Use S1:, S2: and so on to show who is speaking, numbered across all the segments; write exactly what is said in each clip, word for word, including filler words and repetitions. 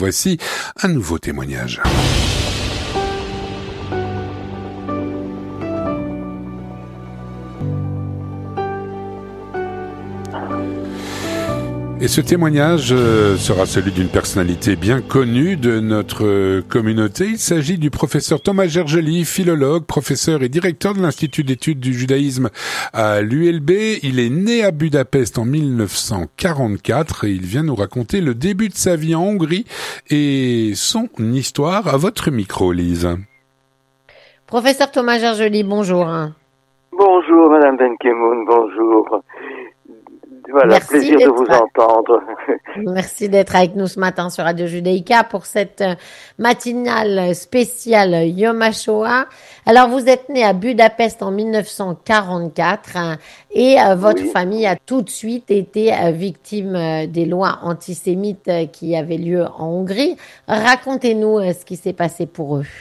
S1: Voici un nouveau témoignage. Et ce témoignage sera celui d'une personnalité bien connue de notre communauté. Il s'agit du professeur Thomas Gergely, philologue, professeur et directeur de l'Institut d'études du judaïsme à l'U L B. Il est né à Budapest en mille neuf cent quarante-quatre et il vient nous raconter le début de sa vie en Hongrie et son histoire à votre micro, Lise.
S2: Professeur Thomas Gergely, bonjour.
S3: Bonjour, Madame Benkemoun, bonjour. Voilà,
S2: Merci
S3: plaisir de vous entendre.
S2: Merci d'être avec nous ce matin sur Radio Judaïka pour cette matinale spéciale Yom HaShoah. Alors, vous êtes né à Budapest en mille neuf cent quarante-quatre et votre oui. famille a tout de suite été victime des lois antisémites qui avaient lieu en Hongrie. Racontez-nous ce qui s'est passé pour eux.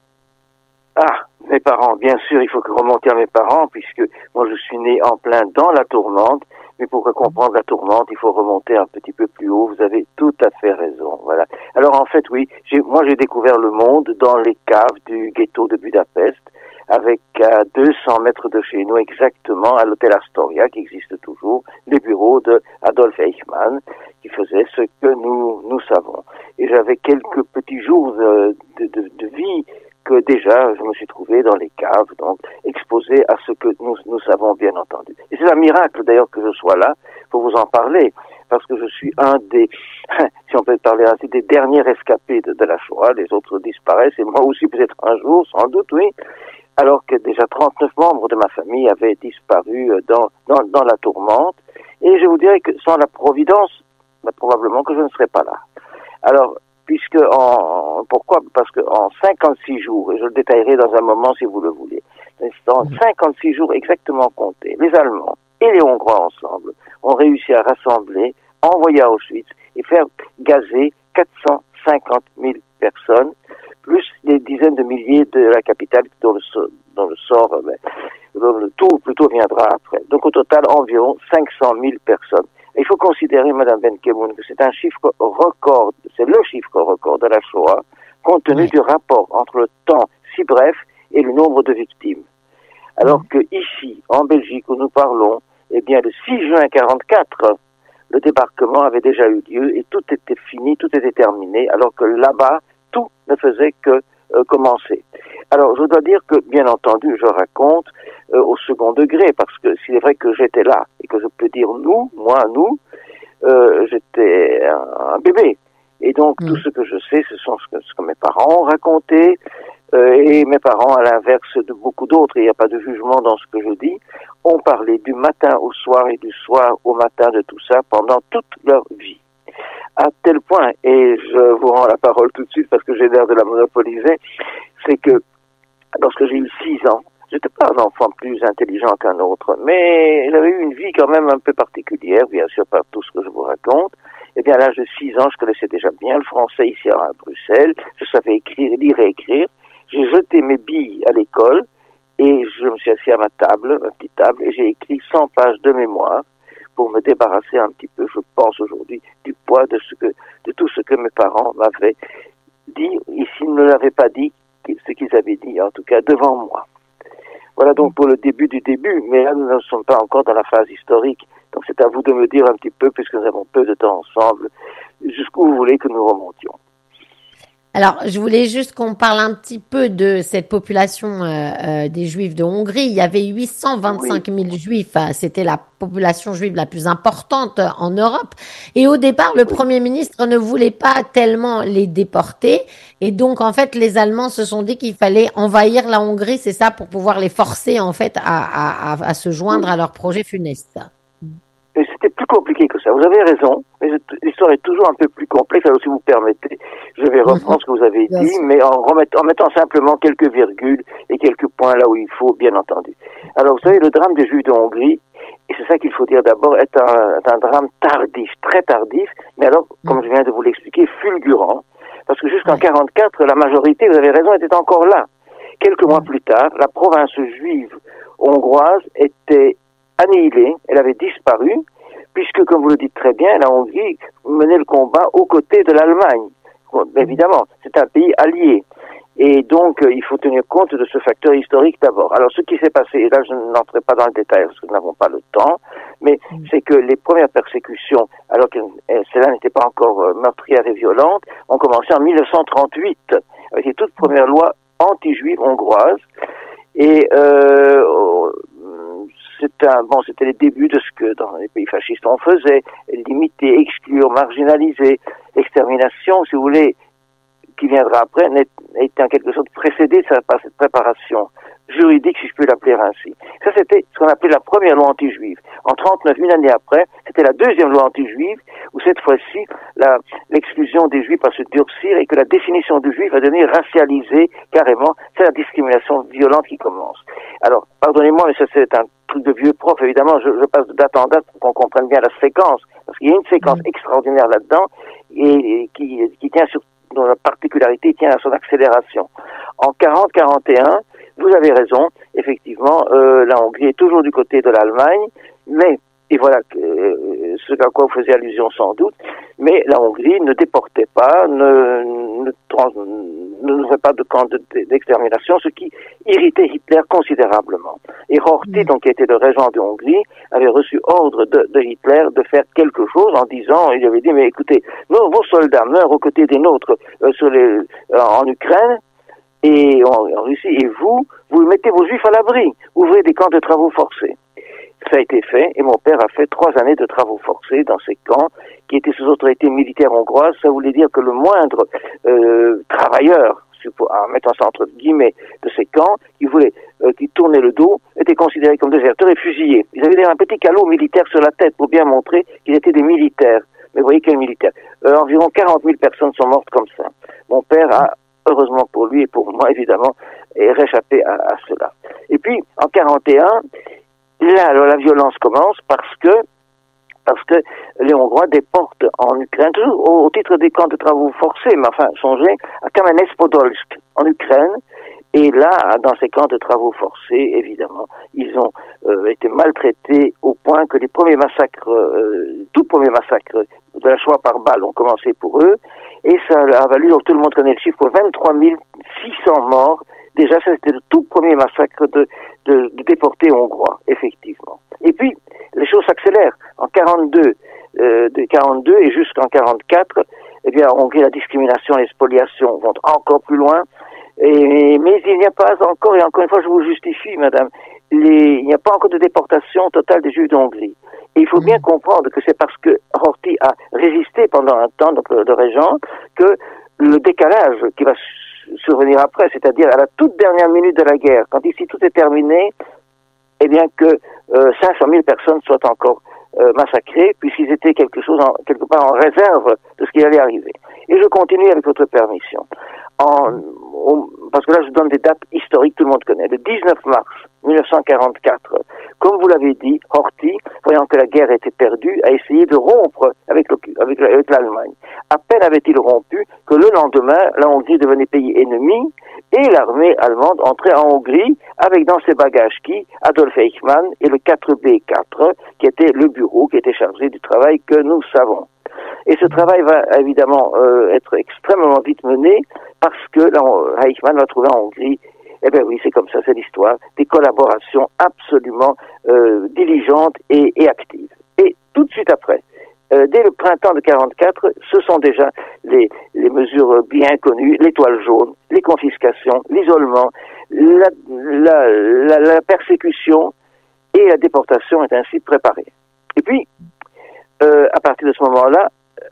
S3: Ah, mes parents, bien sûr, il faut que remonter à mes parents puisque moi je suis né en plein dans la tourmente. Mais pour comprendre la tourmente, il faut remonter un petit peu plus haut. Vous avez tout à fait raison. Voilà. Alors en fait, oui, j'ai, moi j'ai découvert le monde dans les caves du ghetto de Budapest, avec à deux cents mètres de chez nous exactement, à l'hôtel Astoria, qui existe toujours, les bureaux de Adolf Eichmann, qui faisait ce que nous nous savons. Et j'avais quelques petits jours de, de, de, de vie que déjà je me suis trouvé dans les caves, donc exposé à ce que nous nous savons bien entendu. Et c'est un miracle d'ailleurs que je sois là pour vous en parler, parce que je suis un des, si on peut parler ainsi, des derniers rescapés de, de la Shoah. Les autres disparaissent et moi aussi peut-être un jour, sans doute, oui. Alors que déjà trente-neuf membres de ma famille avaient disparu dans dans, dans la tourmente. Et je vous dirais que sans la providence, bah, probablement que je ne serais pas là. Alors puisque en, pourquoi? Parce que en cinquante-six jours, et je le détaillerai dans un moment si vous le voulez, en cinquante-six jours exactement comptés, les Allemands et les Hongrois ensemble ont réussi à rassembler, envoyer à Auschwitz et faire gazer quatre cent cinquante mille personnes, plus des dizaines de milliers de la capitale dont le, dont le sort, dont le tout plutôt viendra après. Donc au total, environ cinq cent mille personnes. Il faut considérer, Madame Benkemoun, que c'est un chiffre record, c'est le chiffre record de la Shoah, compte tenu oui. du rapport entre le temps si bref et le nombre de victimes. Alors que ici, en Belgique, où nous parlons, eh bien, le six juin quarante-quatre, le débarquement avait déjà eu lieu et tout était fini, tout était terminé, alors que là-bas, tout ne faisait que euh, commencer. Alors, je dois dire que, bien entendu, je raconte euh, au second degré, parce que s'il est vrai que j'étais là, et que je peux dire nous, moi, nous, euh, j'étais un, un bébé. Et donc, mmh. tout ce que je sais, ce sont ce que, ce que mes parents ont raconté, euh, et mes parents, à l'inverse de beaucoup d'autres, il n'y a pas de jugement dans ce que je dis, ont parlé du matin au soir et du soir au matin de tout ça pendant toute leur vie. À tel point, et je vous rends la parole tout de suite parce que j'ai l'air de la monopoliser, c'est que lorsque j'ai eu six ans, j'étais pas un enfant plus intelligent qu'un autre, mais j'avais eu une vie quand même un peu particulière, bien sûr par tout ce que je vous raconte. Eh bien, à l'âge de six ans, je connaissais déjà bien le français ici à Bruxelles, je savais écrire, lire et écrire. J'ai jeté mes billes à l'école et je me suis assis à ma table, ma petite table, et j'ai écrit cent pages de mémoire pour me débarrasser un petit peu, je pense aujourd'hui, du poids de ce que, de tout ce que mes parents m'avaient dit, et s'ils ne l'avaient pas dit, ce qu'ils avaient dit, en tout cas devant moi. Voilà donc pour le début du début, mais là nous ne sommes pas encore dans la phase historique, donc c'est à vous de me dire un petit peu, puisque nous avons peu de temps ensemble, jusqu'où vous voulez que nous remontions.
S2: Alors, je voulais juste qu'on parle un petit peu de cette population euh, euh, des Juifs de Hongrie. Il y avait huit cent vingt-cinq mille oui. Juifs. C'était la population juive la plus importante en Europe. Et au départ, le oui. Premier ministre ne voulait pas tellement les déporter. Et donc, en fait, les Allemands se sont dit qu'il fallait envahir la Hongrie, c'est ça, pour pouvoir les forcer, en fait, à, à, à se joindre oui. à leur projet funeste.
S3: Et c'était plus compliqué que ça. Vous avez raison, mais l'histoire est toujours un peu plus complexe. Alors, si vous permettez, je vais reprendre mmh. ce que vous avez dit, mais en, remettant, en mettant simplement quelques virgules et quelques points là où il faut, bien entendu. Alors, vous savez, le drame des Juifs de Hongrie, et c'est ça qu'il faut dire d'abord, est un, est un drame tardif, très tardif, mais alors, mmh. comme je viens de vous l'expliquer, fulgurant, parce que jusqu'en quarante-quatre, la majorité, vous avez raison, était encore là. Quelques mmh. mois plus tard, la province juive hongroise était annihilée, elle avait disparu, puisque, comme vous le dites très bien, la Hongrie menait le combat aux côtés de l'Allemagne évidemment, c'est un pays allié. Et donc, euh, il faut tenir compte de ce facteur historique d'abord. Alors, ce qui s'est passé, et là je n'entrerai pas dans le détail parce que nous n'avons pas le temps, mais mmh. c'est que les premières persécutions, alors que euh, celles-là n'étaient pas encore euh, meurtrières et violentes, ont commencé en mille neuf cent trente-huit, avec les toutes premières lois anti-juives hongroises. Et euh, c'est un, bon, c'était les débuts de ce que dans les pays fascistes on faisait, limiter, exclure, marginaliser, l'extermination, si vous voulez, qui viendra après, était en quelque sorte précédé par cette préparation juridique, si je peux l'appeler ainsi. Ça, c'était ce qu'on appelait la première loi anti-juive. En trente-neuf, une année après, c'était la deuxième loi anti-juive, où cette fois-ci, la, l'exclusion des juifs va se durcir et que la définition du juif va devenir racialisée carrément. C'est la discrimination violente qui commence. Alors, pardonnez-moi, mais ça, c'est un truc de vieux prof, évidemment, je, je passe de date en date pour qu'on comprenne bien la séquence, parce qu'il y a une séquence extraordinaire là-dedans, et, et qui, qui tient sur dont la particularité tient à son accélération. En quarante quarante et un, vous avez raison, effectivement, euh, la Hongrie est toujours du côté de l'Allemagne, mais, et voilà euh, ce à quoi vous faisiez allusion sans doute, mais la Hongrie ne déportait pas, ne ne, trans, ne fait pas de camp de, d'extermination, ce qui irritait Hitler considérablement. Et Horthy, donc qui était le régent de Hongrie, avait reçu ordre de, de Hitler de faire quelque chose en disant, il avait dit, mais écoutez, nos, vos soldats meurent aux côtés des nôtres euh, sur les, euh, en Ukraine, et en, en Russie, et vous, vous mettez vos juifs à l'abri, ouvrez des camps de travaux forcés. Ça a été fait, et mon père a fait trois années de travaux forcés dans ces camps, qui étaient sous autorité militaire hongroise. Ça voulait dire que le moindre euh, travailleur, en mettant ça entre guillemets, de ces camps, qui voulait, euh, qui tournait le dos, était considéré comme déserteur et fusillé. Ils avaient un petit calot militaire sur la tête pour bien montrer qu'ils étaient des militaires. Mais vous voyez quels militaires. Euh, environ quarante mille personnes sont mortes comme ça. Mon père a, heureusement pour lui et pour moi évidemment, réchappé à, à cela. Et puis, en quarante et un, là, alors, la violence commence parce que parce que les Hongrois déportent en Ukraine, toujours au, au titre des camps de travaux forcés, mais enfin, songez à Kamenets-Podolsk, en Ukraine, et là, dans ces camps de travaux forcés, évidemment, ils ont euh, été maltraités au point que les premiers massacres, euh, tout premiers massacres de la Shoah par balle ont commencé pour eux, et ça a valu, donc tout le monde connaît le chiffre, vingt-trois mille six cents morts. Déjà, ça c'était le tout premier massacre de, de, de déportés hongrois, effectivement. Et puis, les choses s'accélèrent. En quarante-deux, euh, de quarante-deux et jusqu'en quarante-quatre, eh bien, en Hongrie, la discrimination et les spoliations vont encore plus loin. Et, mais il n'y a pas encore, et encore une fois, je vous justifie, madame, les, il n'y a pas encore de déportation totale des Juifs de Hongrie. Et il faut bien comprendre que c'est parce que Horthy a résisté pendant un temps, donc le, le régent, que le décalage qui va survenir après, c'est-à-dire à la toute dernière minute de la guerre, quand ici tout est terminé, eh bien que euh, cinq cent mille personnes soient encore euh, massacrées, puisqu'ils étaient quelque chose en, quelque part en réserve de ce qui allait arriver. Et je continue avec votre permission. En, on, parce que là, je donne des dates historiques, tout le monde connaît. Le dix-neuf mars mille neuf cent quarante-quatre, comme vous l'avez dit, Horthy, voyant que la guerre était perdue, a essayé de rompre avec, avec, avec l'Allemagne. À peine avait-il rompu que le lendemain, la Hongrie devenait pays ennemi et l'armée allemande entrait en Hongrie avec dans ses bagages qui Adolf Eichmann et le quatre B quatre, qui était le bureau qui était chargé du travail que nous savons. Et ce travail va évidemment euh, être extrêmement vite mené parce que là, Eichmann va trouver en Hongrie, eh bien oui, c'est comme ça, c'est l'histoire, des collaborations absolument euh, diligentes et, et actives. Et tout de suite après, euh, dès le printemps de quarante-quatre, ce sont déjà les, les mesures bien connues, l'étoile jaune, les confiscations, l'isolement, la, la, la, la persécution et la déportation est ainsi préparée. Et puis, euh, à partir de ce moment-là,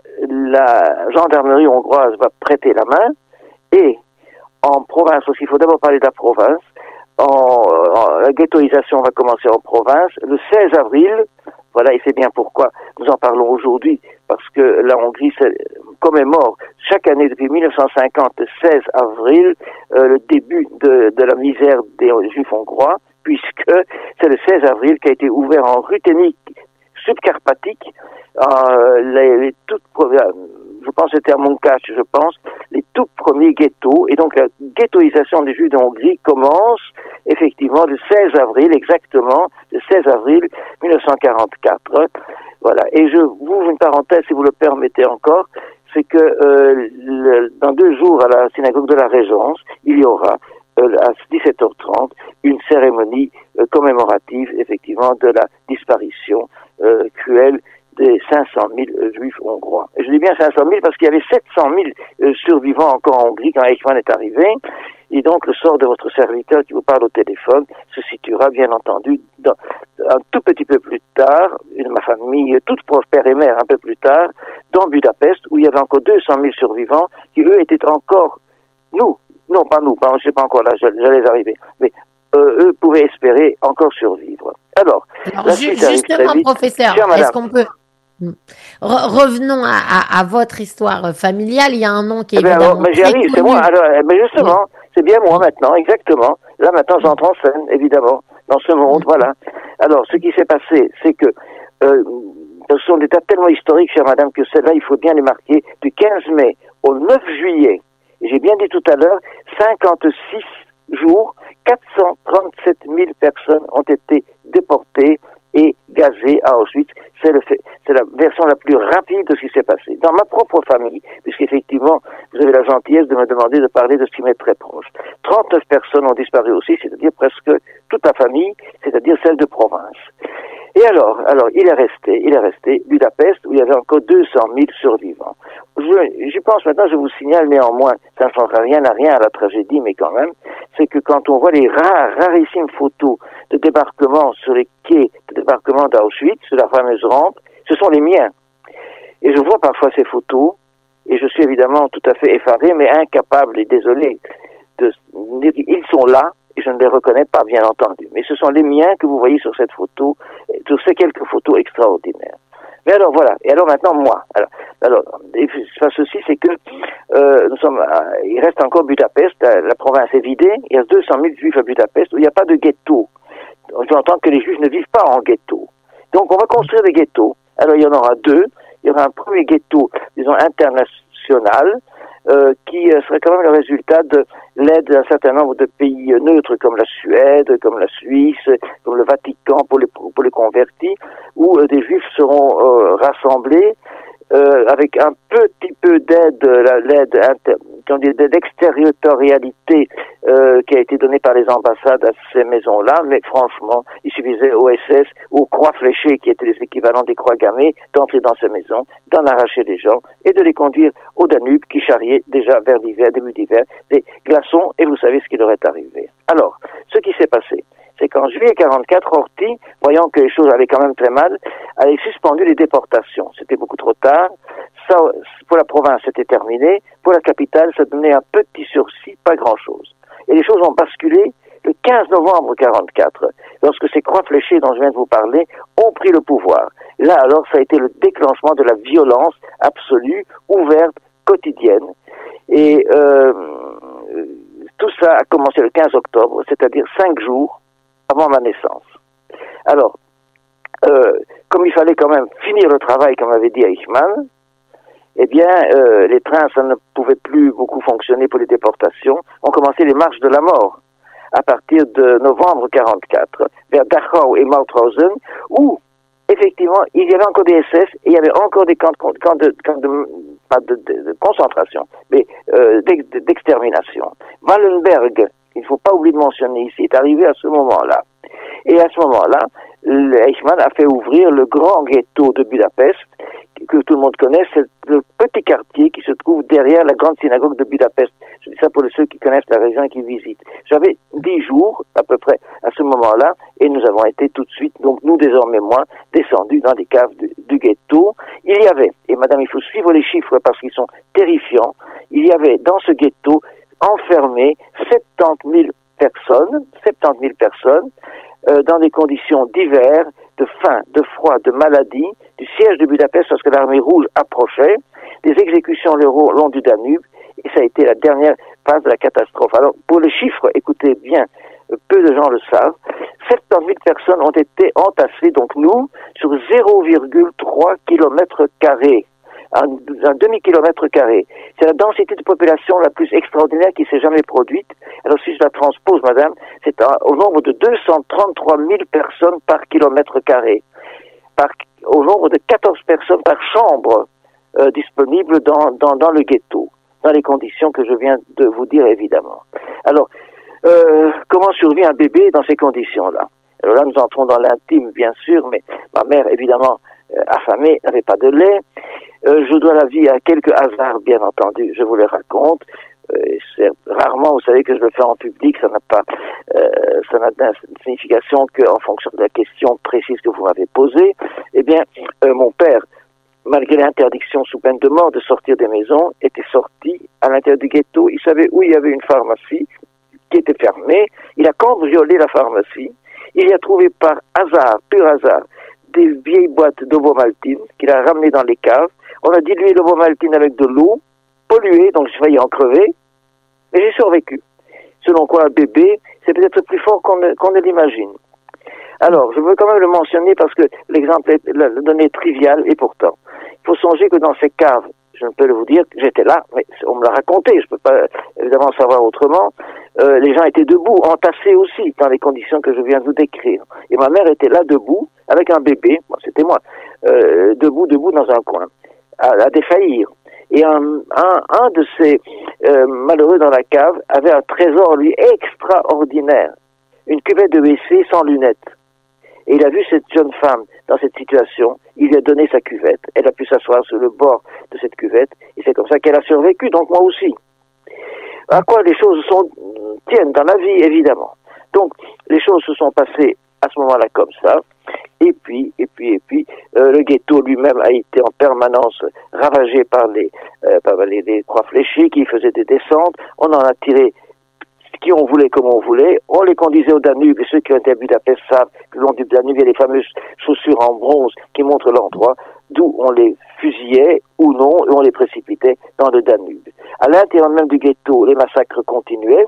S3: la gendarmerie hongroise va prêter la main et en province aussi, il faut d'abord parler de la province, en, en, la ghettoisation va commencer en province. Le seize avril, voilà, et c'est bien pourquoi nous en parlons aujourd'hui, parce que la Hongrie commémore chaque année depuis mille neuf cent cinquante, le seize avril, euh, le début de, de la misère des Juifs hongrois, puisque c'est le seize avril qu'a été ouvert en Ruthénie subcarpatique, euh, les, les toutes premières, je pense que c'était à Munkacs, je pense, les tout premiers ghettos, et donc la ghettoisation des Juifs de Hongrie commence effectivement le seize avril, exactement, le seize avril mille neuf cent quarante-quatre. Voilà. Et je vous ouvre une parenthèse, si vous le permettez encore, c'est que euh, le, dans deux jours à la synagogue de la Régence, il y aura euh, à dix-sept heures trente une cérémonie euh, commémorative, effectivement, de la disparition euh, cruelle des cinq cent mille euh, juifs hongrois. Et je dis bien cinq cent mille parce qu'il y avait sept cent mille euh, survivants encore en Hongrie quand Eichmann est arrivé. Et donc, le sort de votre serviteur qui vous parle au téléphone se situera, bien entendu, dans, un tout petit peu plus tard, une, ma famille, toute proche, père et mère, un peu plus tard, dans Budapest, où il y avait encore deux cent mille survivants, qui, eux, étaient encore, nous, non, pas nous, pas, je ne sais pas encore là, j'allais arriver, mais euh, eux pouvaient espérer encore survivre. Alors,
S2: Alors ju justement, professeur, est-ce qu'on peut... Re revenons à, à, à votre histoire familiale. Il y a un nom qui est
S3: eh bien,
S2: évidemment
S3: alors, mais j'y arrive, c'est moi. Alors, mais justement, oui. c'est bien moi maintenant, exactement. Là maintenant, j'entre en scène, évidemment, dans ce monde. Voilà. Alors, ce qui s'est passé, c'est que euh, ce sont des dates tellement historiques, chère madame, que celles-là, il faut bien les marquer. Du quinze mai au neuf juillet, j'ai bien dit tout à l'heure, cinquante-six jours, quatre cent trente-sept mille personnes ont été déportées et gazées à Auschwitz. C'est le fait, c'est la version la plus rapide de ce qui s'est passé. Dans ma propre famille, puisqu'effectivement, vous avez la gentillesse de me demander de parler de ce qui m'est très proche. trente-neuf personnes ont disparu aussi, c'est-à-dire presque toute la famille, c'est-à-dire celle de province. Et alors, alors, il est resté, il est resté Budapest, où il y avait encore deux cent mille survivants. Je, j'y pense maintenant, je vous signale néanmoins, ça ne changera rien à rien à la tragédie, mais quand même, c'est que quand on voit les rares, rarissimes photos de débarquement sur les quais de débarquement d'Auschwitz, sur la fameuse rampe, ce sont les miens. Et je vois parfois ces photos, et je suis évidemment tout à fait effaré, mais incapable et désolé de dire qu'ils sont là, et je ne les reconnais pas, bien entendu. Mais ce sont les miens que vous voyez sur cette photo, sur ces quelques photos extraordinaires. Mais alors voilà. Et alors maintenant moi. Alors, alors ceci, c'est que euh, nous sommes. À, il reste encore Budapest. La, la province est vidée. Il y a deux cent mille juifs à Budapest où il n'y a pas de ghetto. J'entends que les juifs ne vivent pas en ghetto. Donc on va construire des ghettos. Alors il y en aura deux. Il y aura un premier ghetto, disons international, euh, qui euh, serait quand même le résultat de l'aide d'un certain nombre de pays euh, neutres comme la Suède, comme la Suisse, comme le Vatican pour les pour les convertis, où euh, des juifs seront euh, rassemblés euh, avec un petit peu d'aide, l'aide d'extériorialité euh, qui a été donnée par les ambassades à ces maisons-là, mais franchement, il suffisait aux S S, aux croix fléchées qui étaient les équivalents des croix gammées, d'entrer dans ces maisons, d'en arracher les gens et de les conduire au Danube qui charriait déjà vers l'hiver, début d'hiver, des glaçons, et vous savez ce qui leur est arrivé. Alors, ce qui s'est passé, c'est qu'en juillet quarante-quatre, Horthy, voyant que les choses allaient quand même très mal, avait suspendu les déportations. C'était beaucoup trop tard. Ça, pour la province, c'était terminé. Pour la capitale, ça donnait un petit sursis, pas grand-chose. Et les choses ont basculé le quinze novembre quarante-quatre, lorsque ces croix fléchées dont je viens de vous parler ont pris le pouvoir. Là, alors, ça a été le déclenchement de la violence absolue, ouverte, quotidienne. Et euh, tout ça a commencé le quinze octobre, c'est-à-dire cinq jours avant ma naissance. Alors, euh, comme il fallait quand même finir le travail, comme avait dit Eichmann, eh bien, euh, les trains, ça ne pouvait plus beaucoup fonctionner pour les déportations. On commençait les marches de la mort à partir de novembre quarante-quatre, vers Dachau et Mauthausen, où, effectivement, il y avait encore des S S et il y avait encore des camps de, camps de, camps de, pas de, de, de concentration, mais euh, d'extermination. Wallenberg, il ne faut pas oublier de mentionner ici, est arrivé à ce moment-là. Et à ce moment-là, Eichmann a fait ouvrir le grand ghetto de Budapest, que tout le monde connaît, c'est le petit quartier qui se trouve derrière la grande synagogue de Budapest. Je dis ça pour ceux qui connaissent la région et qui visitent. J'avais dix jours, à peu près, à ce moment-là, et nous avons été tout de suite, donc nous désormais moi, descendus dans les caves du, du ghetto. Il y avait, et madame, il faut suivre les chiffres parce qu'ils sont terrifiants, il y avait dans ce ghetto enfermé soixante mille personnes, soixante mille personnes, euh, dans des conditions d'hiver, de faim, de froid, de maladie, du siège de Budapest lorsque l'armée rouge approchait, des exécutions le long du Danube, et ça a été la dernière phase de la catastrophe. Alors, pour les chiffres, écoutez bien, peu de gens le savent, soixante mille personnes ont été entassées, donc nous, sur zéro virgule trois kilomètres carrés. Un, un demi-kilomètre carré. C'est la densité de population la plus extraordinaire qui s'est jamais produite. Alors si je la transpose, madame, c'est un, au nombre de deux cent trente-trois mille personnes par kilomètre carré. Par, au nombre de quatorze personnes par chambre. euh, disponibles dans, dans, dans le ghetto, dans les conditions que je viens de vous dire évidemment. Alors, euh, comment survit un bébé dans ces conditions-là? Alors là, nous entrons dans l'intime, bien sûr, mais ma mère, évidemment, euh, affamée, n'avait pas de lait. Euh, je dois la vie à quelques hasards, bien entendu, je vous les raconte. Euh, c'est rarement, vous savez, que je le fais en public, ça n'a pas, euh, ça n'a de signification qu'en fonction de la question précise que vous m'avez posée. Eh bien, euh, mon père, malgré l'interdiction sous peine de mort de sortir des maisons, était sorti à l'intérieur du ghetto. Il savait où il y avait une pharmacie qui était fermée. Il a cambriolé la pharmacie. Il y a trouvé par hasard, pur hasard, des vieilles boîtes d'ovomaltine qu'il a ramenées dans les caves. On a dilué l'ovomaltine avec de l'eau, polluée, donc j'ai failli en crever, mais j'ai survécu. Selon quoi un bébé, c'est peut-être plus fort qu'on ne, qu'on ne l'imagine. Alors, je veux quand même le mentionner parce que l'exemple est, la, la donnée est triviale et pourtant. Il faut songer que dans ces caves, je ne peux vous dire que j'étais là, mais on me l'a raconté, je ne peux pas évidemment savoir autrement, euh, les gens étaient debout, entassés aussi, dans les conditions que je viens de vous décrire. Et ma mère était là debout, avec un bébé, bon, c'était moi, euh, debout, debout dans un coin, à, à défaillir. Et un, un, un de ces euh, malheureux dans la cave avait un trésor, lui, extraordinaire. Une cuvette de W C sans lunettes. Et il a vu cette jeune femme dans cette situation, il lui a donné sa cuvette. Elle a pu s'asseoir sur le bord de cette cuvette, et c'est comme ça qu'elle a survécu, donc moi aussi. À quoi les choses sont, tiennent dans la vie, évidemment. Donc, les choses se sont passées à ce moment-là comme ça. Et puis, et puis, et puis, euh, le ghetto lui-même a été en permanence ravagé par les, euh, par les, les croix fléchées qui faisaient des descentes. On en a tiré qui on voulait comme on voulait. On les conduisait au Danube, et ceux qui ont été à Budapest savent que le long du Danube, il y a les fameuses chaussures en bronze qui montrent l'endroit d'où on les fusillait ou non, et on les précipitait dans le Danube. À l'intérieur même du ghetto, les massacres continuaient.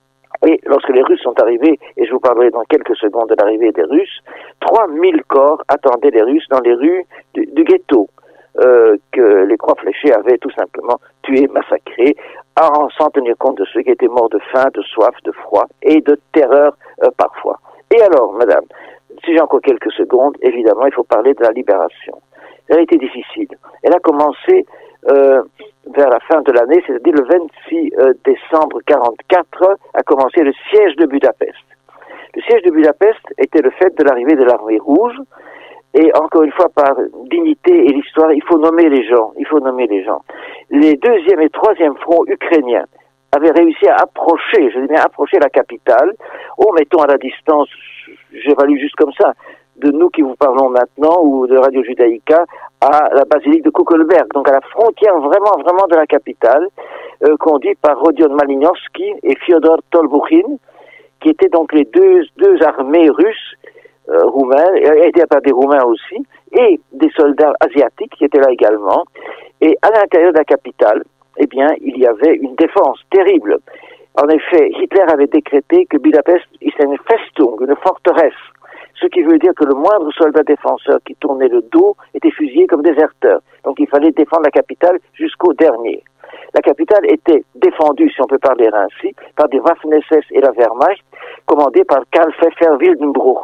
S3: Et lorsque les Russes sont arrivés, et je vous parlerai dans quelques secondes de l'arrivée des Russes, trois mille corps attendaient les Russes dans les rues du, du ghetto, euh, que les croix fléchées avaient tout simplement tués, massacrés, sans tenir compte de ceux qui étaient morts de faim, de soif, de froid et de terreur euh, parfois. Et alors, madame, si j'ai encore quelques secondes, évidemment, il faut parler de la libération. Elle a été difficile. Elle a commencé euh, vers la fin de l'année, c'est-à-dire le vingt-six décembre quarante-quatre, a commencé le siège de Budapest. Le siège de Budapest était le fait de l'arrivée de l'armée rouge, et encore une fois, par dignité et l'histoire, il faut nommer les gens, il faut nommer les gens. Les deuxième et troisième fronts ukrainiens avaient réussi à approcher, je dis bien approcher la capitale, oh, mettons à la distance, j'évalue juste comme ça, de nous qui vous parlons maintenant, ou de Radio Judaïka, à la basilique de Kuckelberg, donc à la frontière vraiment, vraiment de la capitale, euh, conduite par Rodion Malinowski et Fyodor Tolbukhin, qui étaient donc les deux, deux armées russes, euh, roumains, aidés par des Roumains aussi, et des soldats asiatiques qui étaient là également. Et à l'intérieur de la capitale, eh bien, il y avait une défense terrible. En effet, Hitler avait décrété que Budapest était une Festung, une forteresse, ce qui veut dire que le moindre soldat défenseur qui tournait le dos était fusillé comme déserteur. Donc il fallait défendre la capitale jusqu'au dernier. La capitale était défendue, si on peut parler ainsi, par des Waffen-S S et la Wehrmacht, commandée par Karl Pfeffer Wildenbruch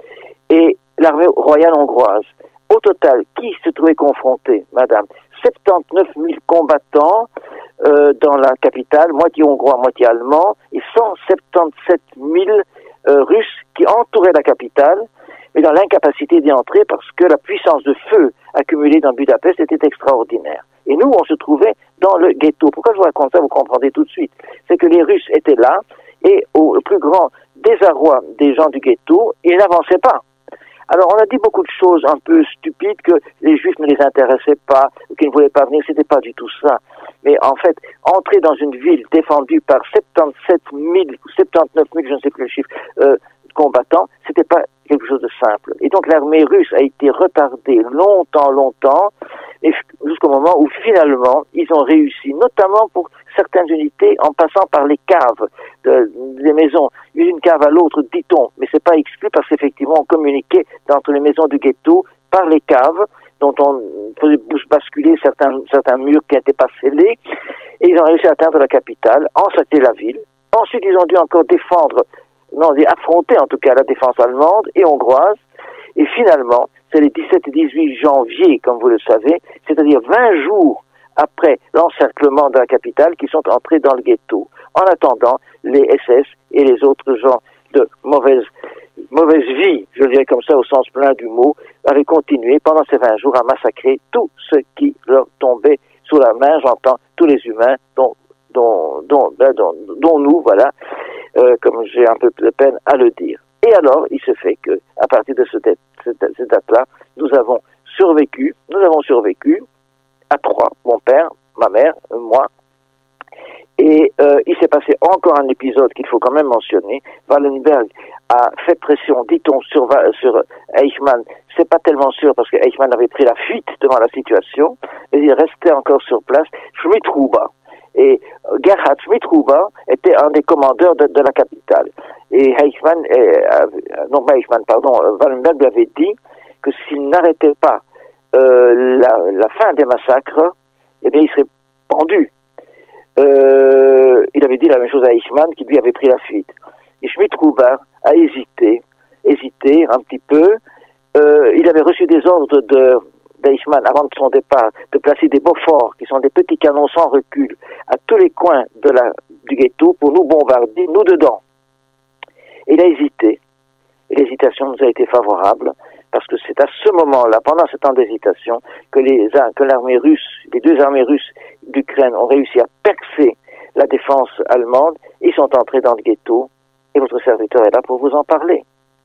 S3: et l'armée royale hongroise. Au total, qui se trouvait confronté, madame? soixante-dix-neuf mille combattants euh, dans la capitale, moitié hongrois, moitié allemand, et cent soixante-dix-sept mille euh, Russes qui entouraient la capitale, mais dans l'incapacité d'y entrer parce que la puissance de feu accumulée dans Budapest était extraordinaire. Et nous, on se trouvait dans le ghetto. Pourquoi je vous raconte ça? Vous comprendrez tout de suite. C'est que les Russes étaient là, et au plus grand désarroi des gens du ghetto, ils n'avançaient pas. Alors, on a dit beaucoup de choses un peu stupides, que les Juifs ne les intéressaient pas, qu'ils ne voulaient pas venir, c'était pas du tout ça. Mais en fait, entrer dans une ville défendue par soixante-dix-sept mille, soixante-dix-neuf mille, je ne sais plus le chiffre, euh, combattants, c'était pas quelque chose de simple. Et donc l'armée russe a été retardée longtemps, longtemps, et jusqu'au moment où finalement, ils ont réussi, notamment pour certaines unités, en passant par les caves de, des maisons, d'une cave à l'autre, dit-on, mais c'est pas exclu parce qu'effectivement, on communiquait entre les maisons du ghetto par les caves, dont on faisait basculer certains, certains murs qui n'étaient pas scellés, et ils ont réussi à atteindre la capitale, encercler la ville. Ensuite, ils ont dû encore défendre, non, affronter en tout cas la défense allemande et hongroise, et finalement, c'est les dix-sept et dix-huit janvier, comme vous le savez, c'est-à-dire vingt jours après l'encerclement de la capitale, qui sont entrés dans le ghetto. En attendant, les S S et les autres gens de mauvaise, mauvaise vie, je dirais comme ça au sens plein du mot, avaient continué pendant ces vingt jours à massacrer tout ce qui leur tombait sous la main, j'entends tous les humains, dont, dont, dont, ben, dont, dont nous, voilà, euh, comme j'ai un peu de peine à le dire. Et alors, il se fait que, à partir de ce date, cette, cette date-là, nous avons survécu, nous avons survécu à trois, mon père, ma mère, moi. Et euh, il s'est passé encore un épisode qu'il faut quand même mentionner. Wallenberg a fait pression, dit-on, sur, sur Eichmann. C'est pas tellement sûr parce que Eichmann avait pris la fuite devant la situation, mais il restait encore sur place. Schmidt-Huber. Et Gerhard Schmidt-Huber était un des commandeurs de, de la capitale. Et Eichmann, euh, non pas Eichmann, pardon, Wallenberg lui avait dit que s'il n'arrêtait pas euh, la, la fin des massacres, eh bien il serait pendu. Euh, il avait dit la même chose à Eichmann qui lui avait pris la fuite. Et Schmidt-Huber a hésité, hésité un petit peu. Euh, il avait reçu des ordres de d'Eichmann avant de son départ de placer des Bofors, qui sont des petits canons sans recul, à tous les coins de la, du ghetto pour nous bombarder, nous dedans. Et il a hésité. Et l'hésitation nous a été favorable, parce que c'est à ce moment-là, pendant ce temps d'hésitation, que les que l'armée russe, les deux armées russes d'Ukraine ont réussi à percer la défense allemande. Ils sont entrés dans le ghetto, et votre serviteur est là pour vous en parler.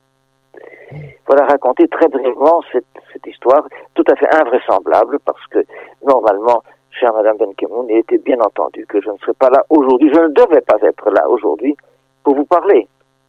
S3: Voilà, raconter très brièvement cette, cette histoire tout à fait invraisemblable, parce que normalement, chère Madame Benkemoun, il était bien entendu que je ne serais pas là aujourd'hui, je ne devais pas être là aujourd'hui pour vous parler.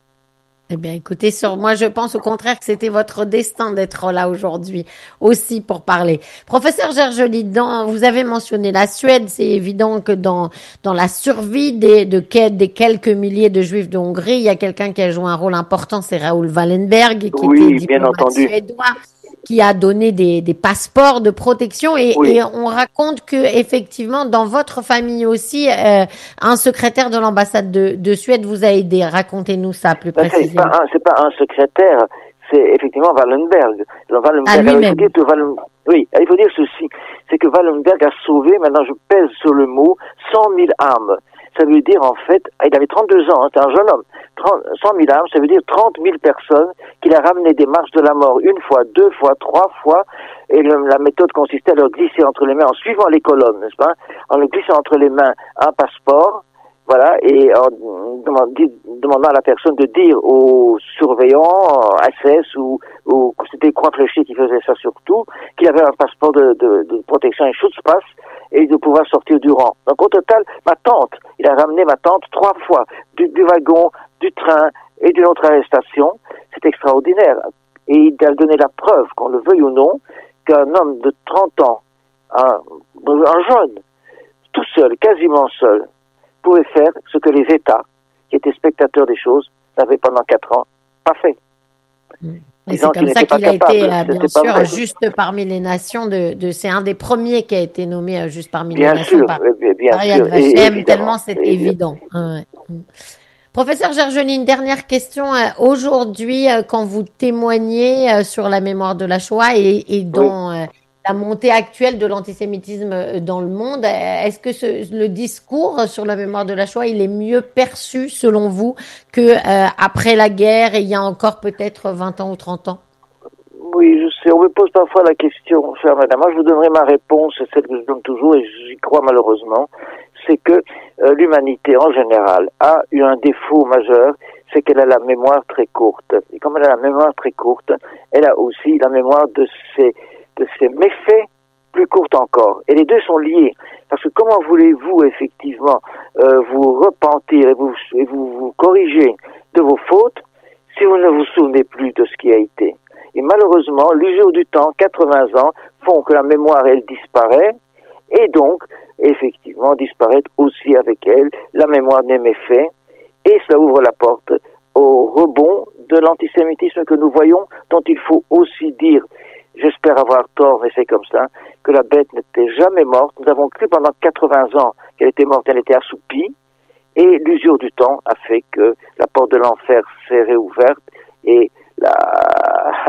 S2: Eh bien, écoutez, sur moi, je pense au contraire que c'était votre destin d'être là aujourd'hui aussi pour parler. Professeur Gergely, dans, vous avez mentionné la Suède. C'est évident que dans dans la survie des de des quelques milliers de Juifs de Hongrie, il y a quelqu'un qui a joué un rôle important, c'est Raoul Wallenberg, qui
S3: oui,
S2: était diplomate
S3: bien entendu.
S2: suédois, qui a donné des, des passeports de protection et,
S3: oui.
S2: et on raconte que effectivement dans votre famille aussi euh, un secrétaire de l'ambassade de, de Suède vous a aidé. Racontez-nous ça plus
S3: ben,
S2: précisément.
S3: C'est pas, un, c'est pas un secrétaire, c'est effectivement Wallenberg. Wallenberg
S2: à lui-même.
S3: Alors, il faut dire que Wallen... Oui, il faut dire ceci, c'est que Wallenberg a sauvé, maintenant je pèse sur le mot, cent mille âmes. Ça veut dire en fait, il avait trente-deux ans, hein, c'est un jeune homme, trente, cent mille âmes, ça veut dire trente mille personnes qu'il a ramené des marches de la mort une fois, deux fois, trois fois, et le, la méthode consistait à leur glisser entre les mains, en suivant les colonnes, n'est-ce pas, en leur glissant entre les mains un passeport, voilà, et en demandant à la personne de dire aux surveillants, S S ou, ou c'était Croix Fléchée qui faisait ça surtout, qu'il avait un passeport de, de, de protection et Schutzpass et de pouvoir sortir du rang. Donc au total, ma tante, il a ramené ma tante trois fois du, du wagon, du train et d'une autre arrestation. C'est extraordinaire. Et il a donné la preuve, qu'on le veuille ou non, qu'un homme de trente ans, un, un jeune, tout seul, quasiment seul, pouvait faire ce que les États, qui étaient spectateurs des choses, n'avaient pendant quatre ans pas fait.
S2: Mmh. Et c'est comme ça qu'il a été, euh, bien sûr, juste parmi les nations. De, de, c'est un des premiers qui a été nommé euh, juste parmi
S3: bien
S2: les nations
S3: sûr,
S2: par,
S3: bien, bien
S2: par Yad Vashem, tellement c'est évident. Ah ouais. mmh. Professeur Gergely, une dernière question. Aujourd'hui, quand vous témoignez sur la mémoire de la Shoah et, et dans oui. la montée actuelle de l'antisémitisme dans le monde, est-ce que ce, le discours sur la mémoire de la Shoah, il est mieux perçu, selon vous, que euh, après la guerre et il y a encore peut-être vingt ans ou trente ans?
S3: Oui, je sais. On me pose parfois la question, chère madame. Moi, je vous donnerai ma réponse, c'est celle que je donne toujours, et j'y crois malheureusement. C'est que euh, l'humanité en général a eu un défaut majeur, c'est qu'elle a la mémoire très courte. Et comme elle a la mémoire très courte, elle a aussi la mémoire de ses, de ses méfaits plus courte encore. Et les deux sont liés. Parce que comment voulez-vous effectivement euh, vous repentir et vous, et vous vous corriger de vos fautes si vous ne vous souvenez plus de ce qui a été? Et malheureusement, l'usure du temps, quatre-vingts ans, font que la mémoire, elle disparaît, et donc, effectivement, disparaît aussi avec elle la mémoire des méfaits, et cela ouvre la porte au rebond de l'antisémitisme que nous voyons, dont il faut aussi dire, j'espère avoir tort, mais c'est comme ça, que la bête n'était jamais morte. Nous avons cru pendant quatre-vingts ans qu'elle était morte, elle était assoupie, et l'usure du temps a fait que la porte de l'enfer s'est réouverte, et la,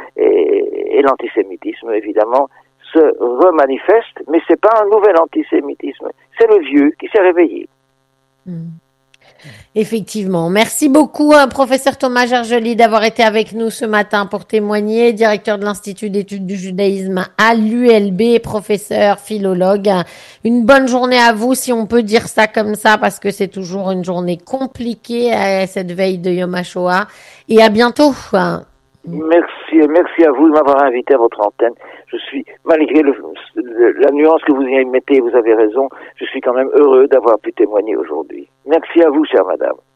S3: et, et l'antisémitisme, évidemment, se remanifeste, mais c'est pas un nouvel antisémitisme, c'est le vieux qui s'est réveillé.
S2: Mmh. Effectivement. Merci beaucoup, hein, professeur Thomas Gergely, d'avoir été avec nous ce matin pour témoigner, directeur de l'Institut d'études du judaïsme à l'U L B, professeur, philologue. Une bonne journée à vous, si on peut dire ça comme ça, parce que c'est toujours une journée compliquée, à cette veille de Yom HaShoah. Et à bientôt.
S3: Merci, merci à vous de m'avoir invité à votre antenne. Je suis, malgré le, la nuance que vous y mettez, vous avez raison, je suis quand même heureux d'avoir pu témoigner aujourd'hui. Merci à vous, chère madame.